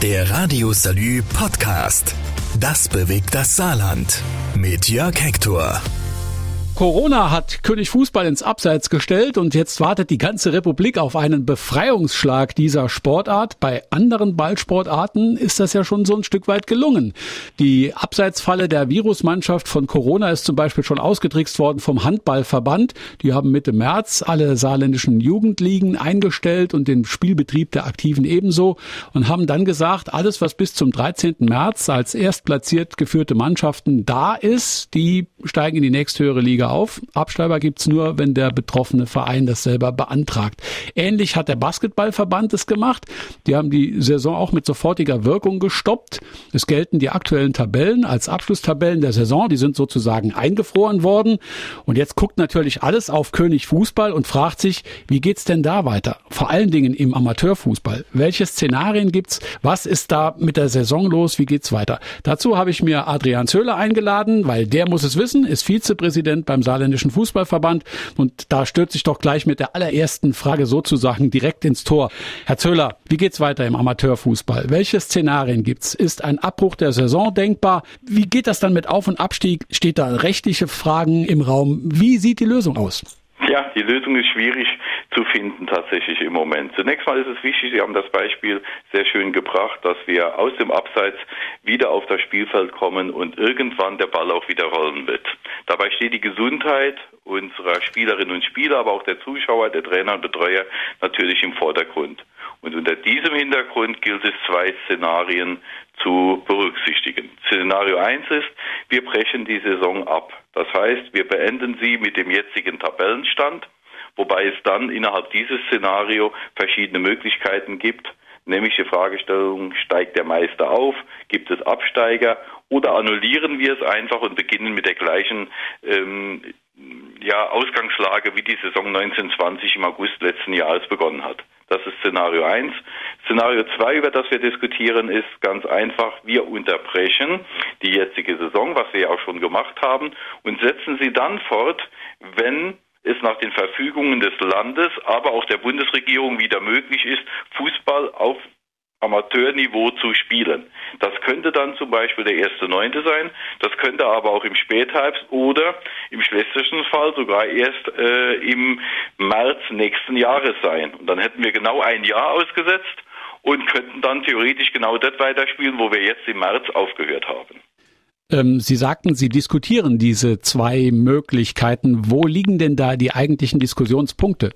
Der Radio Salü Podcast. Das bewegt das Saarland. Mit Jörg Hector. Corona hat König Fußball ins Abseits gestellt und jetzt wartet die ganze Republik auf einen Befreiungsschlag dieser Sportart. Bei anderen Ballsportarten ist das ja schon so ein Stück weit gelungen. Die Abseitsfalle der Virusmannschaft von Corona ist zum Beispiel schon ausgetrickst worden vom Handballverband. Die haben Mitte März alle saarländischen Jugendligen eingestellt und den Spielbetrieb der Aktiven ebenso und haben dann gesagt, alles was bis zum 13. März als erstplatziert geführte Mannschaften da ist, die steigen in die nächsthöhere Liga auf. Absteiger gibt's nur, wenn der betroffene Verein das selber beantragt. Ähnlich hat der Basketballverband es gemacht. Die haben die Saison auch mit sofortiger Wirkung gestoppt. Es gelten die aktuellen Tabellen als Abschlusstabellen der Saison. Die sind sozusagen eingefroren worden. Und jetzt guckt natürlich alles auf König Fußball und fragt sich, wie geht's denn da weiter? Vor allen Dingen im Amateurfußball. Welche Szenarien gibt's? Was ist da mit der Saison los? Wie geht's weiter? Dazu habe ich mir Adrian Zöller eingeladen, weil der muss es wissen, ist Vizepräsident beim Saarländischen Fußballverband und da stürzt sich doch gleich mit der allerersten Frage sozusagen direkt ins Tor. Herr Zöller, wie geht's weiter im Amateurfußball? Welche Szenarien gibt's? Ist ein Abbruch der Saison denkbar? Wie geht das dann mit Auf- und Abstieg? Steht da rechtliche Fragen im Raum? Wie sieht die Lösung aus? Ja, die Lösung ist schwierig zu finden tatsächlich im Moment. Zunächst mal ist es wichtig, Sie haben das Beispiel sehr schön gebracht, dass wir aus dem Abseits wieder auf das Spielfeld kommen und irgendwann der Ball auch wieder rollen wird. Dabei steht die Gesundheit unserer Spielerinnen und Spieler, aber auch der Zuschauer, der Trainer und Betreuer natürlich im Vordergrund. Und unter diesem Hintergrund gilt es, zwei Szenarien zu berücksichtigen. Szenario 1 ist, wir brechen die Saison ab. Das heißt, wir beenden sie mit dem jetzigen Tabellenstand, wobei es dann innerhalb dieses Szenario verschiedene Möglichkeiten gibt, nämlich die Fragestellung, steigt der Meister auf, gibt es Absteiger oder annullieren wir es einfach und beginnen mit der gleichen Ausgangslage, wie die Saison 1920 im August letzten Jahres begonnen hat. Das ist Szenario 1. Szenario 2, über das wir diskutieren, ist ganz einfach, wir unterbrechen die jetzige Saison, was wir ja auch schon gemacht haben, und setzen sie dann fort, wenn es nach den Verfügungen des Landes, aber auch der Bundesregierung wieder möglich ist, Fußball auf Amateurniveau zu spielen. Das könnte dann zum Beispiel der 1.9. sein, das könnte aber auch im Spätherbst oder im schlechtesten Fall sogar erst im März nächsten Jahres sein. Und dann hätten wir genau ein Jahr ausgesetzt und könnten dann theoretisch genau das weiterspielen, wo wir jetzt im März aufgehört haben. Sie sagten, Sie diskutieren diese zwei Möglichkeiten. Wo liegen denn da die eigentlichen Diskussionspunkte?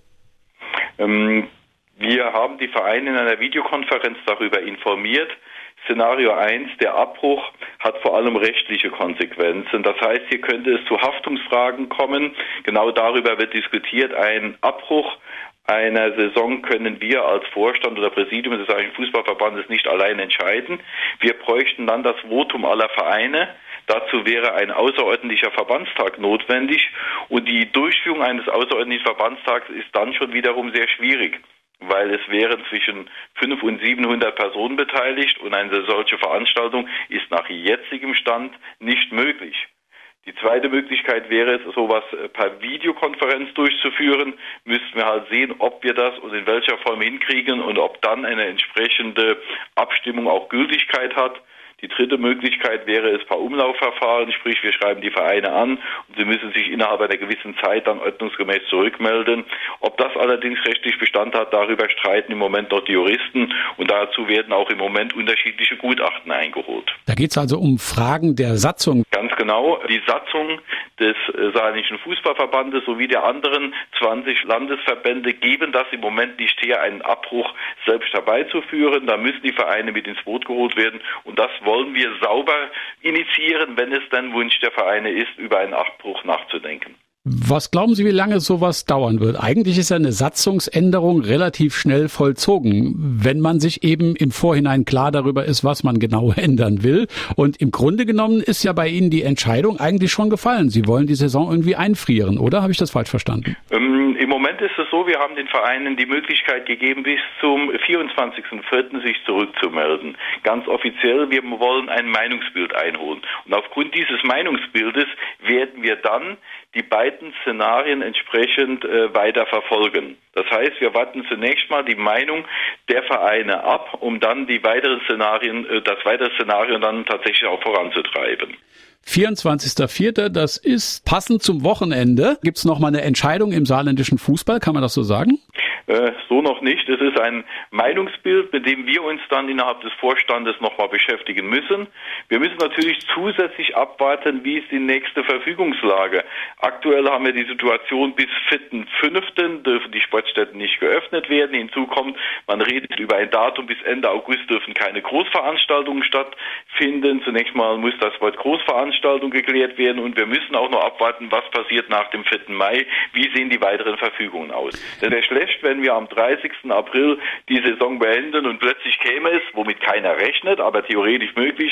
Wir haben die Vereine in einer Videokonferenz darüber informiert. Szenario 1, der Abbruch, hat vor allem rechtliche Konsequenzen. Das heißt, hier könnte es zu Haftungsfragen kommen. Genau darüber wird diskutiert. Ein Abbruch einer Saison können wir als Vorstand oder Präsidium des Saarländischen Fußballverbandes nicht allein entscheiden. Wir bräuchten dann das Votum aller Vereine. Dazu wäre ein außerordentlicher Verbandstag notwendig. Und die Durchführung eines außerordentlichen Verbandstags ist dann schon wiederum sehr schwierig, weil es wären zwischen 500 und 700 Personen beteiligt und eine solche Veranstaltung ist nach jetzigem Stand nicht möglich. Die zweite Möglichkeit wäre es, sowas per Videokonferenz durchzuführen. Müssten wir halt sehen, ob wir das und in welcher Form hinkriegen und ob dann eine entsprechende Abstimmung auch Gültigkeit hat. Die dritte Möglichkeit wäre es per Umlaufverfahren, sprich wir schreiben die Vereine an und sie müssen sich innerhalb einer gewissen Zeit dann ordnungsgemäß zurückmelden. Ob das allerdings rechtlich Bestand hat, darüber streiten im Moment noch die Juristen und dazu werden auch im Moment unterschiedliche Gutachten eingeholt. Da geht es also um Fragen der Satzung. Ganz genau. Die Satzung des Saarländischen Fußballverbandes sowie der anderen 20 Landesverbände geben das im Moment nicht her, einen Abbruch selbst herbeizuführen. Da müssen die Vereine mit ins Boot geholt werden und das wollen wir sauber initiieren, wenn es dann Wunsch der Vereine ist, über einen Abbruch nachzudenken. Was glauben Sie, wie lange sowas dauern wird? Eigentlich ist ja eine Satzungsänderung relativ schnell vollzogen, wenn man sich eben im Vorhinein klar darüber ist, was man genau ändern will. Und im Grunde genommen ist ja bei Ihnen die Entscheidung eigentlich schon gefallen. Sie wollen die Saison irgendwie einfrieren, oder? Habe ich das falsch verstanden? Im Moment ist es so, wir haben den Vereinen die Möglichkeit gegeben, bis zum 24.04. sich zurückzumelden. Ganz offiziell, wir wollen ein Meinungsbild einholen. Und aufgrund dieses Meinungsbildes werden wir dann die beiden Szenarien entsprechend weiter verfolgen. Das heißt, wir warten zunächst mal die Meinung der Vereine ab, um dann das weitere Szenario dann tatsächlich auch voranzutreiben. 24.04., das ist passend zum Wochenende. Gibt es noch mal eine Entscheidung im saarländischen Fußball, kann man das so sagen? So noch nicht. Es ist ein Meinungsbild, mit dem wir uns dann innerhalb des Vorstandes nochmal beschäftigen müssen. Wir müssen natürlich zusätzlich abwarten, wie ist die nächste Verfügungslage. Aktuell haben wir die Situation, bis 4.5. dürfen die Sportstätten nicht geöffnet werden. Hinzu kommt, man redet über ein Datum, bis Ende August dürfen keine Großveranstaltungen stattfinden. Zunächst mal muss das Wort Großveranstaltung geklärt werden und wir müssen auch noch abwarten, was passiert nach dem 4. Mai. Wie sehen die weiteren Verfügungen aus? Das wäre schlecht, wenn wir am 30. April die Saison beenden und plötzlich käme es, womit keiner rechnet, aber theoretisch möglich,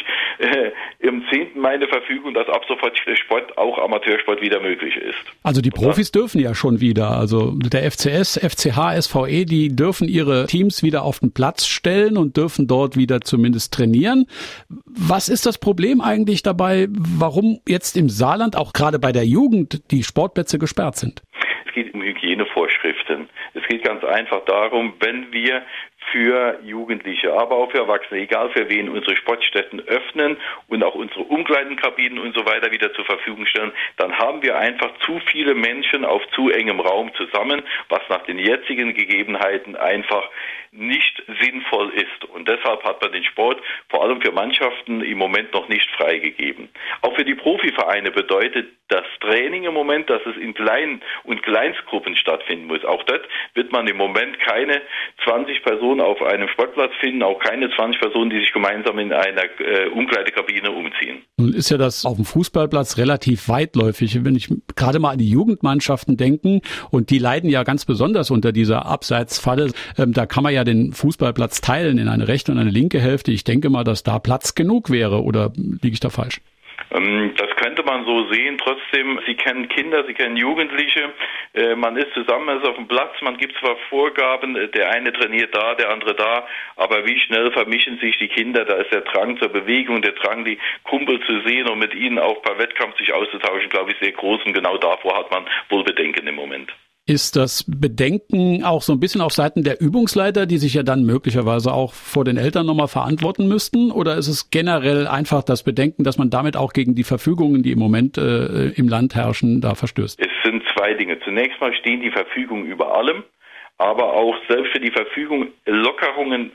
im 10. Mai eine Verfügung, dass ab sofort Sport, auch Amateursport, wieder möglich ist. Also die Profis dürfen ja schon wieder, also der FCS, FCH, SVE, die dürfen ihre Teams wieder auf den Platz stellen und dürfen dort wieder zumindest trainieren. Was ist das Problem eigentlich dabei, warum jetzt im Saarland, auch gerade bei der Jugend, die Sportplätze gesperrt sind? Es geht um Hygienevorschriften. Es geht ganz einfach darum, wenn wir für Jugendliche, aber auch für Erwachsene, egal für wen, unsere Sportstätten öffnen und auch unsere Umkleidenkabinen und so weiter wieder zur Verfügung stellen, dann haben wir einfach zu viele Menschen auf zu engem Raum zusammen, was nach den jetzigen Gegebenheiten einfach nicht sinnvoll ist. Und deshalb hat man den Sport vor allem für Mannschaften im Moment noch nicht freigegeben. Auch für die Profivereine bedeutet das Training im Moment, dass es in Klein- und Kleinstgruppen stattfinden muss. Auch dort wird man im Moment keine 20 Personen auf einem Sportplatz finden, auch keine 20 Personen, die sich gemeinsam in einer Umkleidekabine umziehen. Nun ist ja das auf dem Fußballplatz relativ weitläufig. Wenn ich gerade mal an die Jugendmannschaften denke, und die leiden ja ganz besonders unter dieser Abseitsfalle, da kann man ja den Fußballplatz teilen in eine rechte und eine linke Hälfte. Ich denke mal, dass da Platz genug wäre, oder liege ich da falsch? Das könnte man so sehen. Trotzdem, Sie kennen Kinder, Sie kennen Jugendliche. Man ist zusammen, man ist auf dem Platz, man gibt zwar Vorgaben, der eine trainiert da, der andere da, aber wie schnell vermischen sich die Kinder? Da ist der Drang zur Bewegung, der Drang, die Kumpel zu sehen und mit ihnen auch bei Wettkampf sich auszutauschen, glaube ich, sehr groß. Und genau davor hat man wohl Bedenken im Moment. Ist das Bedenken auch so ein bisschen auf Seiten der Übungsleiter, die sich ja dann möglicherweise auch vor den Eltern nochmal verantworten müssten? Oder ist es generell einfach das Bedenken, dass man damit auch gegen die Verfügungen, die im Moment im Land herrschen, da verstößt? Es sind zwei Dinge. Zunächst mal stehen die Verfügungen über allem, aber auch selbst für die Verfügung Lockerungen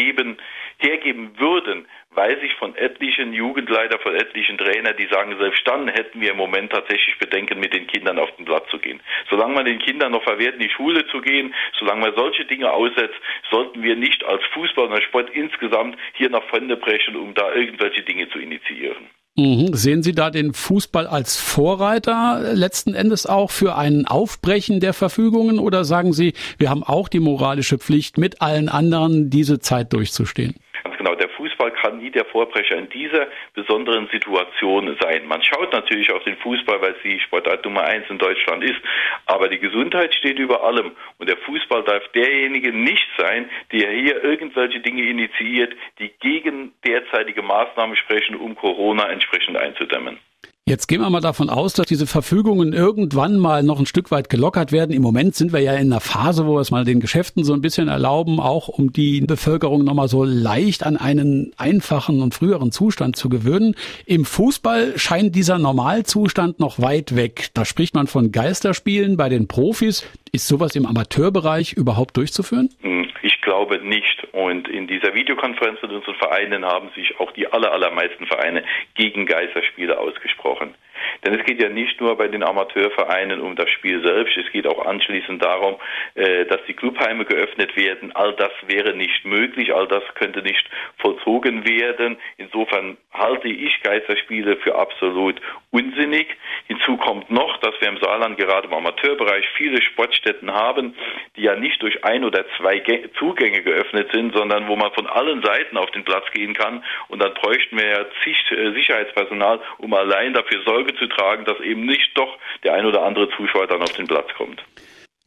hergeben würden, weiß ich von etlichen Jugendleiter, von etlichen Trainern, die sagen, selbst dann hätten wir im Moment tatsächlich Bedenken, mit den Kindern auf den Platz zu gehen. Solange man den Kindern noch verwehrt, in die Schule zu gehen, solange man solche Dinge aussetzt, sollten wir nicht als Fußball und als Sport insgesamt hier nach vorne brechen, um da irgendwelche Dinge zu initiieren. Sehen Sie da den Fußball als Vorreiter letzten Endes auch für ein Aufbrechen der Verfügungen, oder sagen Sie, wir haben auch die moralische Pflicht, mit allen anderen diese Zeit durchzustehen? Ganz genau, der Fußball kann nie der Vorbrecher in dieser besonderen Situation sein. Man schaut natürlich auf den Fußball, weil es die Sportart Nummer 1 in Deutschland ist, aber die Gesundheit steht über allem und der Fußball darf derjenige nicht sein, der hier irgendwelche Dinge initiiert, die gegen derzeitige Maßnahmen sprechen, um Corona entsprechend einzudämmen. Jetzt gehen wir mal davon aus, dass diese Verfügungen irgendwann mal noch ein Stück weit gelockert werden. Im Moment sind wir ja in einer Phase, wo wir es mal den Geschäften so ein bisschen erlauben, auch um die Bevölkerung nochmal so leicht an einen einfachen und früheren Zustand zu gewöhnen. Im Fußball scheint dieser Normalzustand noch weit weg. Da spricht man von Geisterspielen bei den Profis. Ist sowas im Amateurbereich überhaupt durchzuführen? Ich glaube nicht. Und in dieser Videokonferenz mit unseren Vereinen haben sich auch die allermeisten Vereine gegen Geisterspiele ausgesprochen. Denn es geht ja nicht nur bei den Amateurvereinen um das Spiel selbst, es geht auch anschließend darum, dass die Clubheime geöffnet werden. All das wäre nicht möglich, all das könnte nicht vollzogen werden. Insofern halte ich Geisterspiele für absolut unsinnig. Hinzu kommt noch, dass wir im Saarland gerade im Amateurbereich viele Sportstätten haben, die ja nicht durch ein oder zwei Zugänge geöffnet sind, sondern wo man von allen Seiten auf den Platz gehen kann. Und dann bräuchten wir ja zig Sicherheitspersonal, um allein dafür Sorge zu tragen, dass eben nicht doch der ein oder andere Zuschauer dann auf den Platz kommt.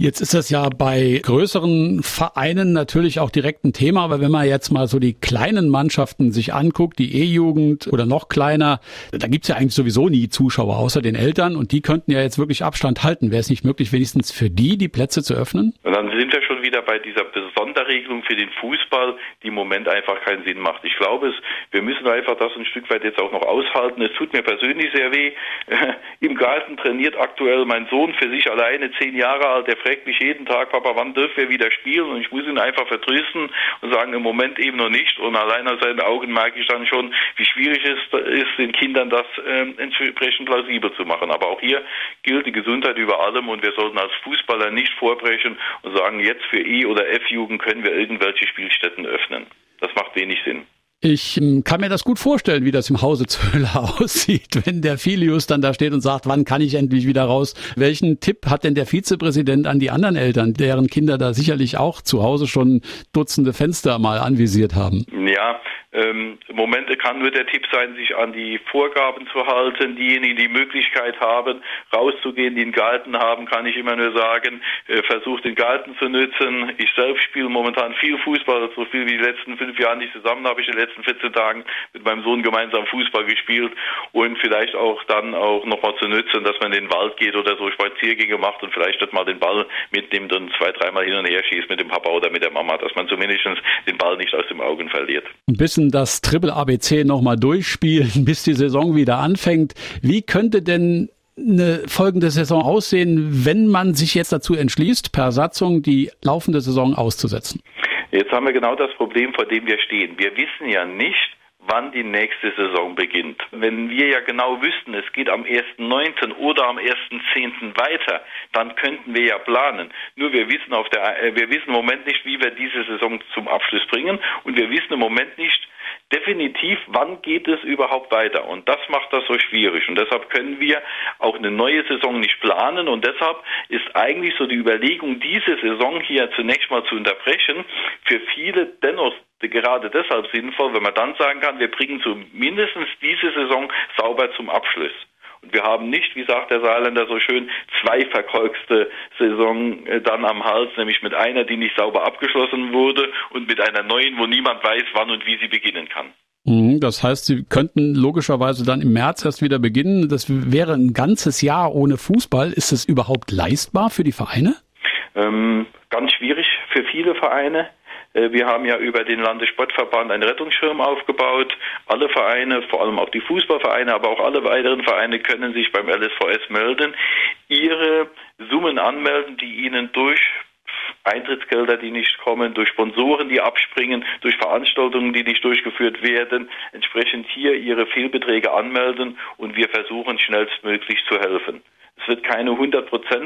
Jetzt ist das ja bei größeren Vereinen natürlich auch direkt ein Thema, aber wenn man jetzt mal so die kleinen Mannschaften sich anguckt, die E-Jugend oder noch kleiner, da gibt's ja eigentlich sowieso nie Zuschauer außer den Eltern und die könnten ja jetzt wirklich Abstand halten. Wäre es nicht möglich, wenigstens für die Plätze zu öffnen? Und dann sind wir schon wieder bei dieser Sonderregelung für den Fußball, die im Moment einfach keinen Sinn macht. Ich glaube, wir müssen einfach das ein Stück weit jetzt auch noch aushalten. Es tut mir persönlich sehr weh. Im Garten trainiert aktuell mein Sohn für sich alleine, 10 Jahre alt, der fragt mich jeden Tag, Papa, wann dürfen wir wieder spielen? Und ich muss ihn einfach vertrösten und sagen, im Moment eben noch nicht. Und allein aus seinen Augen merke ich dann schon, wie schwierig es ist, den Kindern das entsprechend plausibel zu machen. Aber auch hier gilt die Gesundheit über allem und wir sollten als Fußballer nicht vorbrechen und sagen, jetzt für E- oder F-Jugend können wir irgendwelche Spielstätten öffnen. Das macht wenig Sinn. Ich kann mir das gut vorstellen, wie das im Hause Zöller aussieht, wenn der Filius dann da steht und sagt, wann kann ich endlich wieder raus? Welchen Tipp hat denn der Vizepräsident an die anderen Eltern, deren Kinder da sicherlich auch zu Hause schon Dutzende Fenster mal anvisiert haben? Ja, im Moment kann nur der Tipp sein, sich an die Vorgaben zu halten. Diejenigen, die Möglichkeit haben, rauszugehen, die einen Garten haben, kann ich immer nur sagen, versucht den Garten zu nutzen. Ich selbst spiele momentan viel Fußball, so viel wie die letzten 5 Jahre nicht zusammen, habe ich in den letzten 14 Tagen mit meinem Sohn gemeinsam Fußball gespielt und vielleicht auch dann auch nochmal zu nutzen, dass man in den Wald geht oder so Spaziergänge macht und vielleicht dort mal den Ball mitnimmt und 2-3 Mal hin und her schießt mit dem Papa oder mit der Mama, dass man zumindest den Ball nicht aus den Augen verliert. Ein bisschen das Triple ABC nochmal durchspielen, bis die Saison wieder anfängt. Wie könnte denn eine folgende Saison aussehen, wenn man sich jetzt dazu entschließt, per Satzung die laufende Saison auszusetzen? Jetzt haben wir genau das Problem, vor dem wir stehen. Wir wissen ja nicht, wann die nächste Saison beginnt. Wenn wir ja genau wüssten, es geht am 1.9. oder am 1.10. weiter, dann könnten wir ja planen. Nur wir wissen im Moment nicht, wie wir diese Saison zum Abschluss bringen und wir wissen im Moment nicht definitiv, wann geht es überhaupt weiter. Und das macht das so schwierig. Und deshalb können wir auch eine neue Saison nicht planen. Und deshalb ist eigentlich so die Überlegung, diese Saison hier zunächst mal zu unterbrechen, für viele dennoch gerade deshalb sinnvoll, wenn man dann sagen kann, wir bringen zumindest diese Saison sauber zum Abschluss. Und wir haben nicht, wie sagt der Saarländer so schön, 2 verkorkste Saison dann am Hals, nämlich mit einer, die nicht sauber abgeschlossen wurde und mit einer neuen, wo niemand weiß, wann und wie sie beginnen kann. Das heißt, Sie könnten logischerweise dann im März erst wieder beginnen. Das wäre ein ganzes Jahr ohne Fußball. Ist das überhaupt leistbar für die Vereine? Ganz schwierig für viele Vereine. Wir haben ja über den Landessportverband einen Rettungsschirm aufgebaut. Alle Vereine, vor allem auch die Fußballvereine, aber auch alle weiteren Vereine können sich beim LSVS melden, ihre Summen anmelden, die ihnen durch Eintrittsgelder, die nicht kommen, durch Sponsoren, die abspringen, durch Veranstaltungen, die nicht durchgeführt werden, entsprechend hier ihre Fehlbeträge anmelden und wir versuchen schnellstmöglich zu helfen. Es wird keine 100%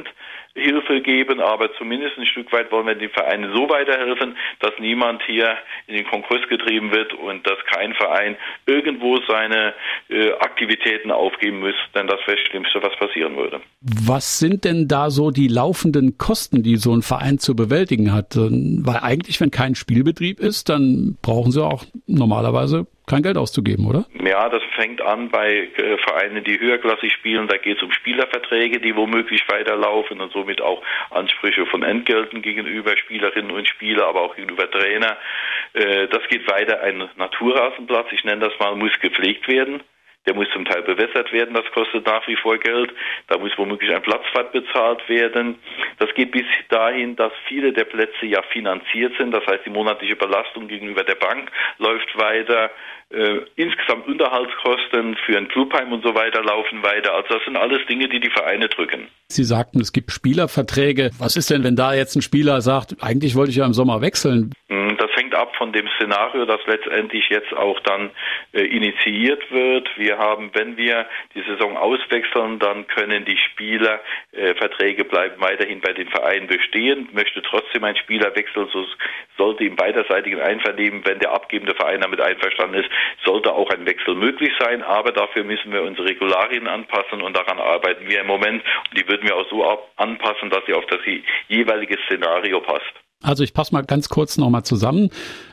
Hilfe geben, aber zumindest ein Stück weit wollen wir den Vereinen so weiterhelfen, dass niemand hier in den Konkurs getrieben wird und dass kein Verein irgendwo seine Aktivitäten aufgeben muss, denn das wäre das Schlimmste, was passieren würde. Was sind denn da so die laufenden Kosten, die so ein Verein zu bewältigen hat? Weil eigentlich, wenn kein Spielbetrieb ist, dann brauchen sie auch normalerweise kein Geld auszugeben, oder? Ja, das fängt an bei Vereinen, die höherklassig spielen. Da geht es um Spielerverträge, die womöglich weiterlaufen und somit auch Ansprüche von Entgelten gegenüber Spielerinnen und Spieler, aber auch gegenüber Trainer. Das geht weiter. Ein Naturrasenplatz, ich nenne das mal, muss gepflegt werden. Der muss zum Teil bewässert werden, das kostet nach wie vor Geld. Da muss womöglich ein Platzwart bezahlt werden. Das geht bis dahin, dass viele der Plätze ja finanziert sind. Das heißt, die monatliche Belastung gegenüber der Bank läuft weiter. Insgesamt Unterhaltskosten für ein Clubheim und so weiter laufen weiter. Also das sind alles Dinge, die die Vereine drücken. Sie sagten, es gibt Spielerverträge. Was ist denn, wenn da jetzt ein Spieler sagt, eigentlich wollte ich ja im Sommer wechseln? Das hängt ab von dem Szenario, das letztendlich jetzt auch dann initiiert wird. Wir haben, wenn wir die Saison auswechseln, dann können die Spielerverträge bleiben weiterhin bei den Vereinen bestehen. Möchte trotzdem ein Spieler wechseln, so sollte im beidseitigen Einvernehmen, wenn der abgebende Verein damit einverstanden ist, sollte auch ein Wechsel möglich sein. Aber dafür müssen wir unsere Regularien anpassen und daran arbeiten wir im Moment. Und die würden wir auch so anpassen, dass sie auf das jeweilige Szenario passt. Also ich passe mal ganz kurz nochmal zusammen.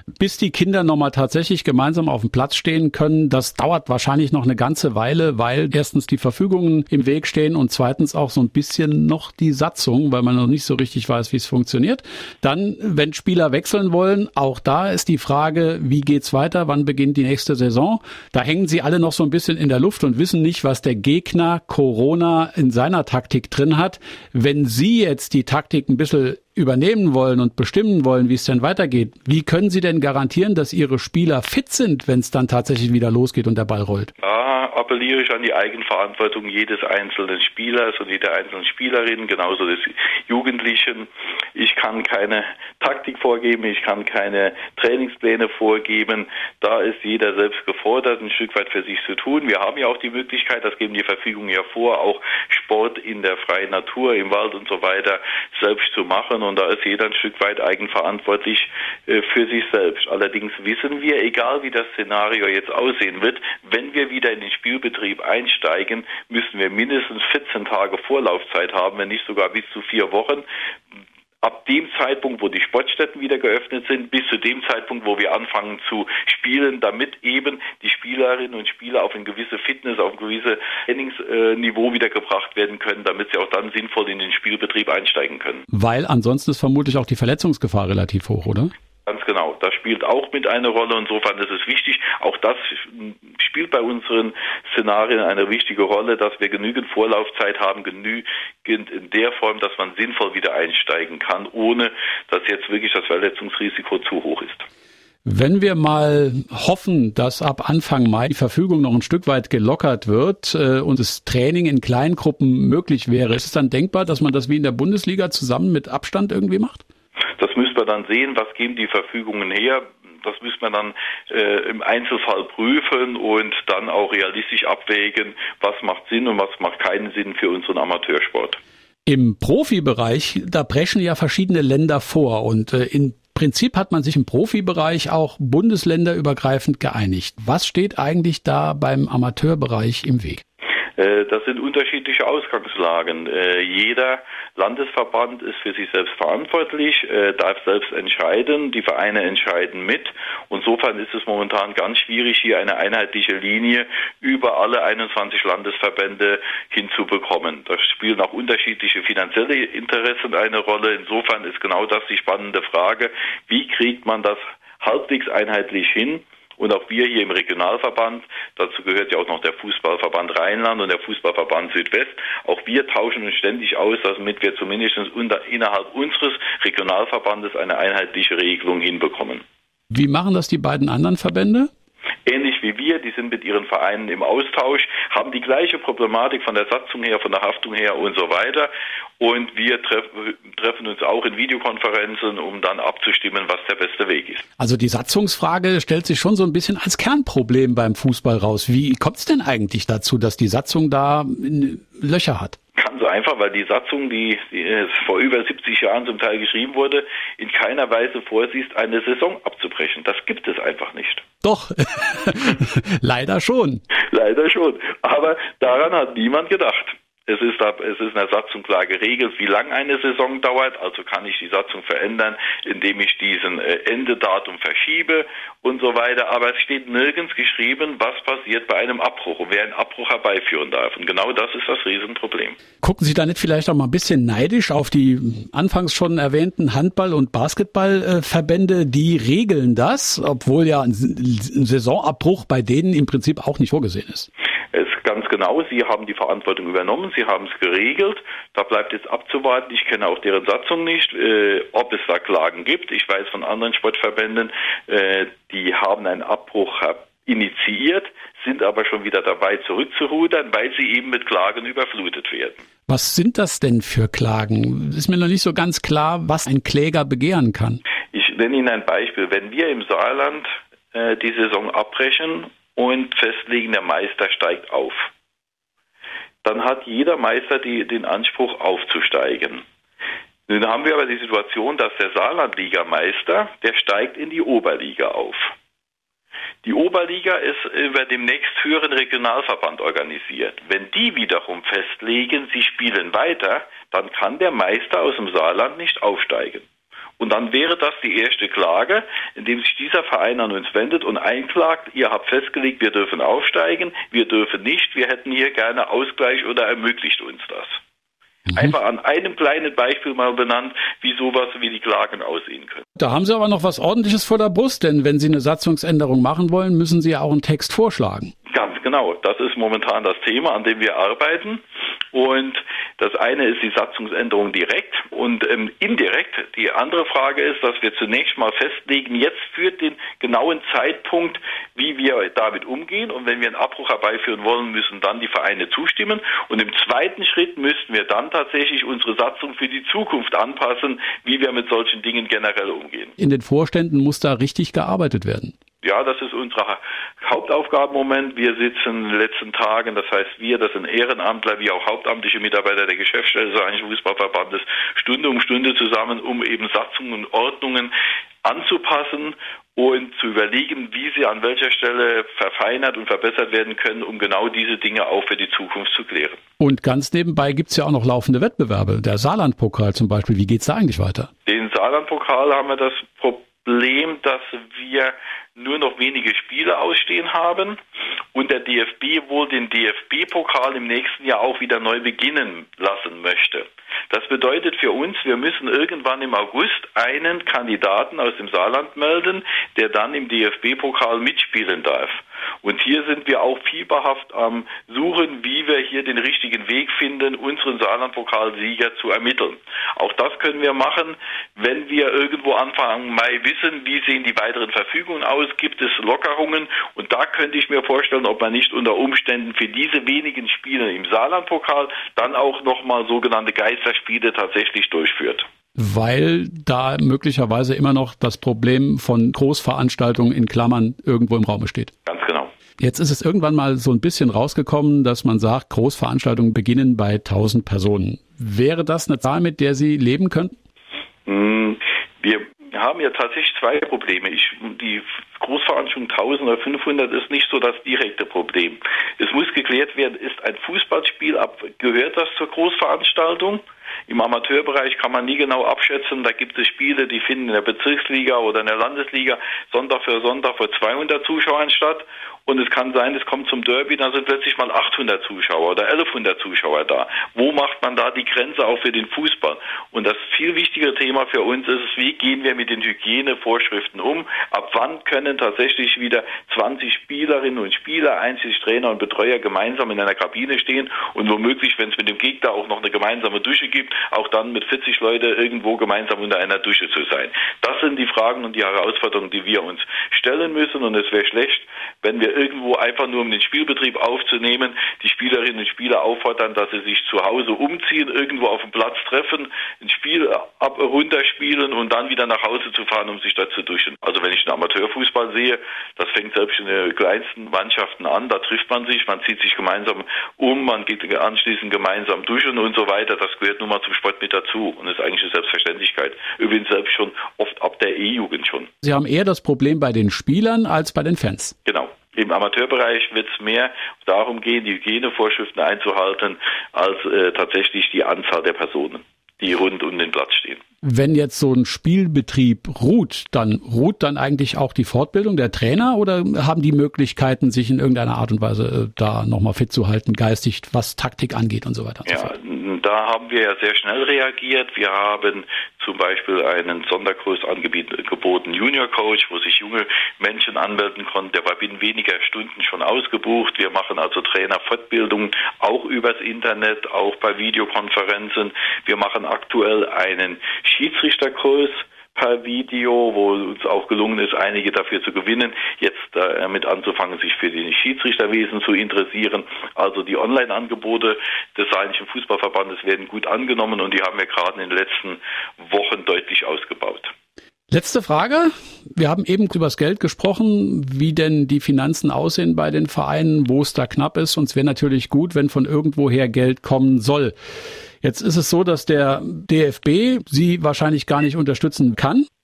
Bis die Kinder nochmal tatsächlich gemeinsam auf dem Platz stehen können, das dauert wahrscheinlich noch eine ganze Weile, weil erstens die Verfügungen im Weg stehen und zweitens auch so ein bisschen noch die Satzung, weil man noch nicht so richtig weiß, wie es funktioniert. Dann, wenn Spieler wechseln wollen, auch da ist die Frage, wie geht's weiter, wann beginnt die nächste Saison? Da hängen sie alle noch so ein bisschen in der Luft und wissen nicht, was der Gegner Corona in seiner Taktik drin hat. Wenn Sie jetzt die Taktik ein bisschen übernehmen wollen und bestimmen wollen, wie es denn weitergeht, wie können Sie denn garantieren, dass Ihre Spieler fit sind, wenn es dann tatsächlich wieder losgeht und der Ball rollt? Da appelliere ich an die Eigenverantwortung jedes einzelnen Spielers und jeder einzelnen Spielerin, genauso des Jugendlichen. Ich kann keine Taktik vorgeben, ich kann keine Trainingspläne vorgeben. Da ist jeder selbst gefordert, ein Stück weit für sich zu tun. Wir haben ja auch die Möglichkeit, das geben die Verfügungen ja vor, auch Sport in der freien Natur, im Wald und so weiter selbst zu machen. Und da ist jeder ein Stück weit eigenverantwortlich für sich selbst. Allerdings wissen wir, egal wie das Szenario jetzt aussehen wird, wenn wir wieder in den Spielbetrieb einsteigen, müssen wir mindestens 14 Tage Vorlaufzeit haben, wenn nicht sogar bis zu 4 Wochen. Ab dem Zeitpunkt, wo die Sportstätten wieder geöffnet sind, bis zu dem Zeitpunkt, wo wir anfangen zu spielen, damit eben die Spielerinnen und Spieler auf eine gewisse Fitness, auf ein gewisses Trainingsniveau wieder gebracht werden können, damit sie auch dann sinnvoll in den Spielbetrieb einsteigen können. Weil ansonsten ist vermutlich auch die Verletzungsgefahr relativ hoch, oder? Ganz genau. Das spielt auch mit eine Rolle. Insofern ist es wichtig. Auch das spielt bei unseren Szenarien eine wichtige Rolle, dass wir genügend Vorlaufzeit haben, genügend in der Form, dass man sinnvoll wieder einsteigen kann, ohne dass jetzt wirklich das Verletzungsrisiko zu hoch ist. Wenn wir mal hoffen, dass ab Anfang Mai die Verfügung noch ein Stück weit gelockert wird und das Training in Kleingruppen möglich wäre, ist es dann denkbar, dass man das wie in der Bundesliga zusammen mit Abstand irgendwie macht? Das müssen wir dann sehen, was geben die Verfügungen her. Das müssen wir dann im Einzelfall prüfen und dann auch realistisch abwägen, was macht Sinn und was macht keinen Sinn für unseren Amateursport. Im Profibereich, da preschen ja verschiedene Länder vor und im Prinzip hat man sich im Profibereich auch bundesländerübergreifend geeinigt. Was steht eigentlich da beim Amateurbereich im Weg? Das sind unterschiedliche Ausgangslagen. Jeder Landesverband ist für sich selbst verantwortlich, darf selbst entscheiden, die Vereine entscheiden mit. Insofern ist es momentan ganz schwierig, hier eine einheitliche Linie über alle 21 Landesverbände hinzubekommen. Da spielen auch unterschiedliche finanzielle Interessen eine Rolle. Insofern ist genau das die spannende Frage, wie kriegt man das halbwegs einheitlich hin? Und auch wir hier im Regionalverband, dazu gehört ja auch noch der Fußballverband Rheinland und der Fußballverband Südwest, auch wir tauschen uns ständig aus, damit wir zumindest innerhalb unseres Regionalverbandes eine einheitliche Regelung hinbekommen. Wie machen das die beiden anderen Verbände? Ähnlich wie wir, die sind mit ihren Vereinen im Austausch, haben die gleiche Problematik von der Satzung her, von der Haftung her und so weiter. Und wir treffen uns auch in Videokonferenzen, um dann abzustimmen, was der beste Weg ist. Also die Satzungsfrage stellt sich schon so ein bisschen als Kernproblem beim Fußball raus. Wie kommt es denn eigentlich dazu, dass die Satzung da Löcher hat? Ganz so einfach, weil die Satzung, die vor über 70 Jahren zum Teil geschrieben wurde, in keiner Weise vorsieht, eine Saison abzubrechen. Das gibt es einfach nicht. Doch, leider schon. Leider schon. Aber daran hat niemand gedacht. Es ist in der Satzung klar geregelt, wie lang eine Saison dauert. Also kann ich die Satzung verändern, indem ich diesen Endedatum verschiebe und so weiter. Aber es steht nirgends geschrieben, was passiert bei einem Abbruch und wer einen Abbruch herbeiführen darf. Und genau das ist das Riesenproblem. Gucken Sie da nicht vielleicht auch mal ein bisschen neidisch auf die anfangs schon erwähnten Handball- und Basketballverbände? Die regeln das, obwohl ja ein Saisonabbruch bei denen im Prinzip auch nicht vorgesehen ist. Es ganz genau, Sie haben die Verantwortung übernommen, Sie haben es geregelt, da bleibt jetzt abzuwarten, ich kenne auch deren Satzung nicht, ob es da Klagen gibt. Ich weiß von anderen Sportverbänden, die haben einen Abbruch initiiert, sind aber schon wieder dabei zurückzurudern, weil sie eben mit Klagen überflutet werden. Was sind das denn für Klagen? Ist mir noch nicht so ganz klar, was ein Kläger begehren kann. Ich nenne Ihnen ein Beispiel. Wenn wir im Saarland die Saison abbrechen und festlegen, der Meister steigt auf, dann hat jeder Meister den Anspruch aufzusteigen. Nun haben wir aber die Situation, dass der Saarlandligameister, der steigt in die Oberliga auf. Die Oberliga ist über dem nächsthöheren Regionalverband organisiert. Wenn die wiederum festlegen, sie spielen weiter, dann kann der Meister aus dem Saarland nicht aufsteigen. Und dann wäre das die erste Klage, indem sich dieser Verein an uns wendet und einklagt, ihr habt festgelegt, wir dürfen aufsteigen, wir dürfen nicht, wir hätten hier gerne Ausgleich oder ermöglicht uns das. Einfach an einem kleinen Beispiel mal benannt, wie sowas wie die Klagen aussehen können. Da haben Sie aber noch was Ordentliches vor der Brust, denn wenn Sie eine Satzungsänderung machen wollen, müssen Sie ja auch einen Text vorschlagen. Ganz genau, das ist momentan das Thema, an dem wir arbeiten. Und das eine ist die Satzungsänderung direkt und indirekt. Die andere Frage ist, dass wir zunächst mal festlegen, jetzt für den genauen Zeitpunkt, wie wir damit umgehen. Und wenn wir einen Abbruch herbeiführen wollen, müssen dann die Vereine zustimmen. Und im zweiten Schritt müssten wir dann tatsächlich unsere Satzung für die Zukunft anpassen, wie wir mit solchen Dingen generell umgehen. In den Vorständen muss da richtig gearbeitet werden. Ja, das ist unsere Hauptaufgabe im Moment. Wir sitzen in den letzten Tagen, das heißt wir, das sind Ehrenamtler wie auch hauptamtliche Mitarbeiter der Geschäftsstelle des Saarländischen Fußballverbandes, Stunde um Stunde zusammen, um eben Satzungen und Ordnungen anzupassen und zu überlegen, wie sie an welcher Stelle verfeinert und verbessert werden können, um genau diese Dinge auch für die Zukunft zu klären. Und ganz nebenbei gibt's ja auch noch laufende Wettbewerbe. Der Saarland-Pokal zum Beispiel, wie geht's da eigentlich weiter? Den Saarland-Pokal haben wir das Problem, dass wir nur noch wenige Spiele ausstehen haben und der DFB wohl den DFB-Pokal im nächsten Jahr auch wieder neu beginnen lassen möchte. Das bedeutet für uns, wir müssen irgendwann im August einen Kandidaten aus dem Saarland melden, der dann im DFB-Pokal mitspielen darf. Und hier sind wir auch fieberhaft am Suchen, wie wir hier den richtigen Weg finden, unseren Saarland-Pokalsieger zu ermitteln. Auch das können wir machen, wenn wir irgendwo Anfang Mai wissen, wie sehen die weiteren Verfügungen aus, gibt es Lockerungen. Und da könnte ich mir vorstellen, ob man nicht unter Umständen für diese wenigen Spiele im Saarland-Pokal dann auch nochmal sogenannte Geisterspiele tatsächlich durchführt. Weil da möglicherweise immer noch das Problem von Großveranstaltungen in Klammern irgendwo im Raum steht. Ganz genau. Jetzt ist es irgendwann mal so ein bisschen rausgekommen, dass man sagt, Großveranstaltungen beginnen bei 1000 Personen. Wäre das eine Zahl, mit der Sie leben könnten? Wir haben ja tatsächlich zwei Probleme. Die Großveranstaltung 1000 oder 500 ist nicht so das direkte Problem. Es muss geklärt werden, ist ein Fußballspiel gehört das zur Großveranstaltung? Im Amateurbereich kann man nie genau abschätzen. Da gibt es Spiele, die finden in der Bezirksliga oder in der Landesliga Sonntag für 200 Zuschauern statt. Und es kann sein, es kommt zum Derby, dann sind plötzlich mal 800 Zuschauer oder 1100 Zuschauer da. Wo macht man da die Grenze auch für den Fußball? Und das viel wichtigere Thema für uns ist es, wie gehen wir mit den Hygienevorschriften um? Ab wann können tatsächlich wieder 20 Spielerinnen und Spieler, einschließlich Trainer und Betreuer, gemeinsam in einer Kabine stehen und womöglich, wenn es mit dem Gegner auch noch eine gemeinsame Dusche gibt, auch dann mit 40 Leute irgendwo gemeinsam unter einer Dusche zu sein. Das sind die Fragen und die Herausforderungen, die wir uns stellen müssen. Und es wäre schlecht, wenn wir irgendwo einfach nur, um den Spielbetrieb aufzunehmen, die Spielerinnen und Spieler auffordern, dass sie sich zu Hause umziehen, irgendwo auf dem Platz treffen, ein Spiel runterspielen und dann wieder nach Hause zu fahren, um sich dort zu duschen. Also wenn ich den Amateurfußball sehe, das fängt selbst in den kleinsten Mannschaften an, da trifft man sich, man zieht sich gemeinsam um, man geht anschließend gemeinsam duschen und so weiter. Das gehört nun mal zum Sport mit dazu und ist eigentlich eine Selbstverständlichkeit. Übrigens selbst schon oft ab der E-Jugend schon. Sie haben eher das Problem bei den Spielern als bei den Fans. Genau. Im Amateurbereich wird es mehr darum gehen, die Hygienevorschriften einzuhalten, als tatsächlich die Anzahl der Personen, die rund um den Platz stehen. Wenn jetzt so ein Spielbetrieb ruht dann eigentlich auch die Fortbildung der Trainer oder haben die Möglichkeiten, sich in irgendeiner Art und Weise da nochmal fit zu halten, geistig, was Taktik angeht und so weiter? Ja, da haben wir ja sehr schnell reagiert. Wir haben zum Beispiel einen Sonderkurs angeboten, Junior Coach, wo sich junge Menschen anmelden konnten. Der war binnen weniger Stunden schon ausgebucht. Wir machen also Trainerfortbildungen auch übers Internet, auch bei Videokonferenzen. Wir machen aktuell einen Schiedsrichterkurs per Video, wo uns auch gelungen ist, einige dafür zu gewinnen, jetzt damit anzufangen, sich für die Schiedsrichterwesen zu interessieren. Also die Online-Angebote des Saarländischen Fußballverbandes werden gut angenommen und die haben wir gerade in den letzten Wochen deutlich ausgebaut. Letzte Frage. Wir haben eben über das Geld gesprochen, wie denn die Finanzen aussehen bei den Vereinen, wo es da knapp ist. Und es wäre natürlich gut, wenn von irgendwoher Geld kommen soll. Jetzt ist es so, dass der DFB Sie wahrscheinlich gar nicht unterstützen kann.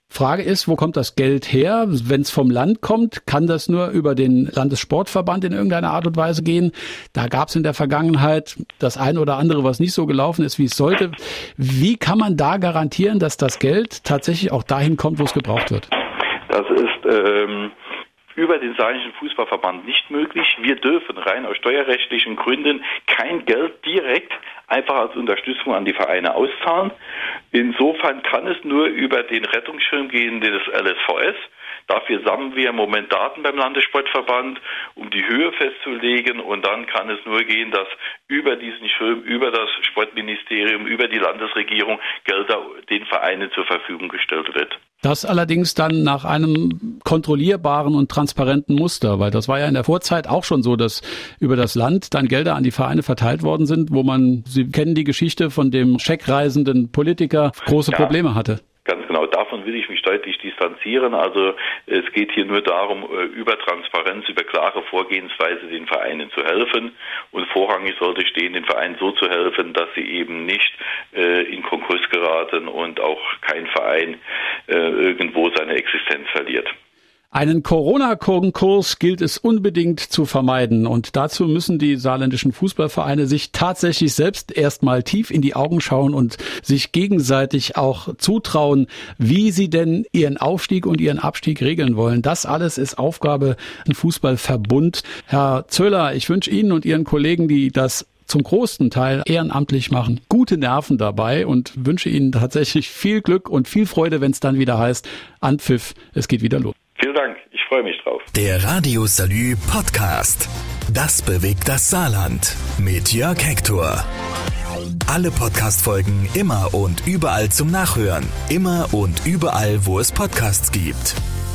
Frage ist, wo kommt das Geld her? Wenn es vom Land kommt, kann das nur über den Landessportverband in irgendeiner Art und Weise gehen. Da gab es in der Vergangenheit das eine oder andere, was nicht so gelaufen ist, wie es sollte. Wie kann man da garantieren, dass das Geld tatsächlich auch dahin kommt, wo es gebraucht wird? Das ist über den Saarländischen Fußballverband nicht möglich. Wir dürfen rein aus steuerrechtlichen Gründen kein Geld direkt einfach als Unterstützung an die Vereine auszahlen. Insofern kann es nur über den Rettungsschirm gehen des LSVS. Dafür sammeln wir im Moment Daten beim Landessportverband, um die Höhe festzulegen, und dann kann es nur gehen, dass über diesen Schirm, über das Sportministerium, über die Landesregierung Gelder den Vereinen zur Verfügung gestellt wird. Das allerdings dann nach einem kontrollierbaren und transparenten Muster, weil das war ja in der Vorzeit auch schon so, dass über das Land dann Gelder an die Vereine verteilt worden sind, wo man, Sie kennen die Geschichte von dem scheckreisenden Politiker, große Probleme hatte. Ganz genau, davon will ich mich deutlich distanzieren. Also es geht hier nur darum, über Transparenz, über klare Vorgehensweise den Vereinen zu helfen. Und vorrangig sollte stehen, den Vereinen so zu helfen, dass sie eben nicht in Konkurs geraten und auch kein Verein irgendwo seine Existenz verliert. Einen Corona-Konkurs gilt es unbedingt zu vermeiden, und dazu müssen die saarländischen Fußballvereine sich tatsächlich selbst erstmal tief in die Augen schauen und sich gegenseitig auch zutrauen, wie sie denn ihren Aufstieg und ihren Abstieg regeln wollen. Das alles ist Aufgabe im Fußballverbund. Herr Zöller, ich wünsche Ihnen und Ihren Kollegen, die das zum großen Teil ehrenamtlich machen, gute Nerven dabei und wünsche Ihnen tatsächlich viel Glück und viel Freude, wenn es dann wieder heißt, Anpfiff, es geht wieder los. Vielen Dank, ich freue mich drauf. Der Radio Salü Podcast. Das bewegt das Saarland. Mit Jörg Hector. Alle Podcast-Folgen immer und überall zum Nachhören. Immer und überall, wo es Podcasts gibt.